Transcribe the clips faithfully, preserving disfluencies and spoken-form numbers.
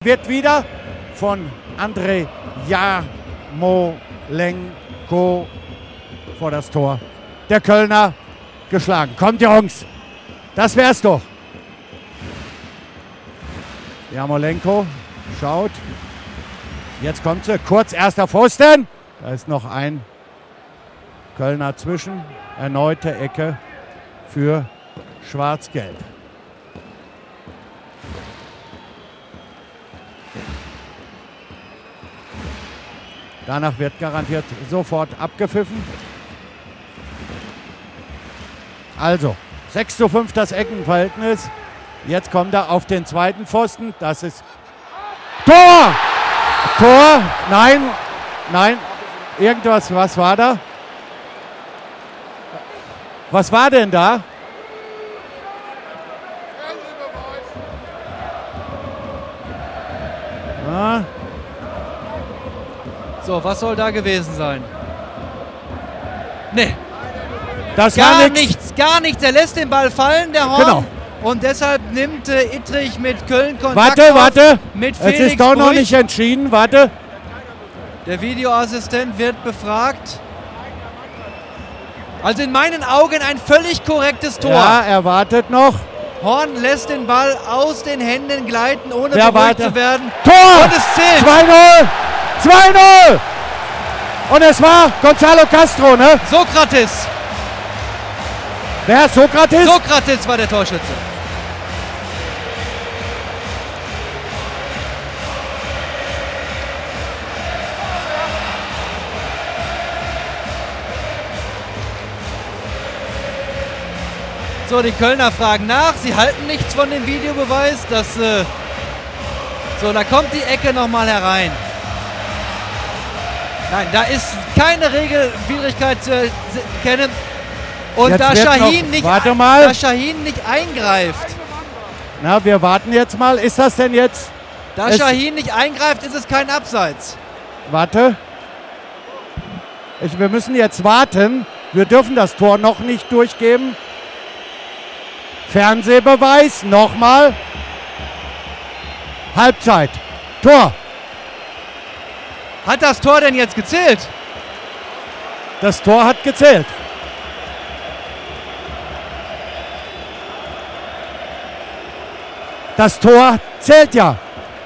wird wieder von Andrei Jarmolenko vor das Tor der Kölner geschlagen. Kommt, Jungs, das wär's doch. Jarmolenko schaut. Jetzt kommt sie. Kurz erster Pfosten. Da ist noch ein Kölner zwischen. Erneute Ecke für Schwarz-Gelb. Danach wird garantiert sofort abgepfiffen. Also, sechs zu fünf das Eckenverhältnis. Jetzt kommt er auf den zweiten Pfosten. Das ist Tor! Tor! Nein, nein. Irgendwas, was war da? Was war denn da? Ah. So, was soll da gewesen sein? Nee. Das gar war nix. nichts, gar nichts. Er lässt den Ball fallen, der Horn. Genau. Und deshalb nimmt äh, Ittrich mit Köln Kontakt Warte, auf, warte. mit Es Felix ist doch noch Brüch. nicht entschieden. Warte. Der Videoassistent wird befragt. Also in meinen Augen ein völlig korrektes Tor. Ja, er wartet noch. Horn lässt den Ball aus den Händen gleiten, ohne Wer berührt warte? zu werden. Tor! Und es zählt. zwei null! zwei null! Und es war Gonzalo Castro, ne? Sokrates. Wer? Sokrates? Sokrates war der Torschütze. So, die Kölner fragen nach. Sie halten nichts von dem Videobeweis. Das, äh so, da kommt die Ecke nochmal herein. Nein, da ist keine Regelwidrigkeit zu erkennen. Und Jetzt da wird Şahin, noch- nicht, warte mal. da Şahin nicht eingreift, Na, wir warten jetzt mal. Ist das denn jetzt? da Es- Şahin nicht eingreift, ist es kein Abseits. Warte. Ich, wir müssen jetzt warten. Wir dürfen das Tor noch nicht durchgeben. Fernsehbeweis. Nochmal. Halbzeit. Tor. Hat das Tor denn jetzt gezählt? Das Tor hat gezählt. Das Tor zählt ja.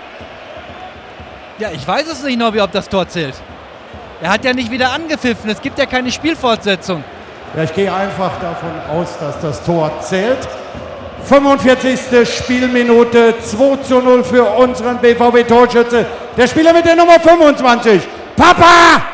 Ja, ich weiß es nicht, Nobby, ob das Tor zählt. Er hat ja nicht wieder angepfiffen. Es gibt ja keine Spielfortsetzung. Ja, ich gehe einfach davon aus, dass das Tor zählt. fünfundvierzigste Spielminute, zwei zu null für unseren B V B-Torschütze. Der Spieler mit der Nummer fünfundzwanzig. Papa!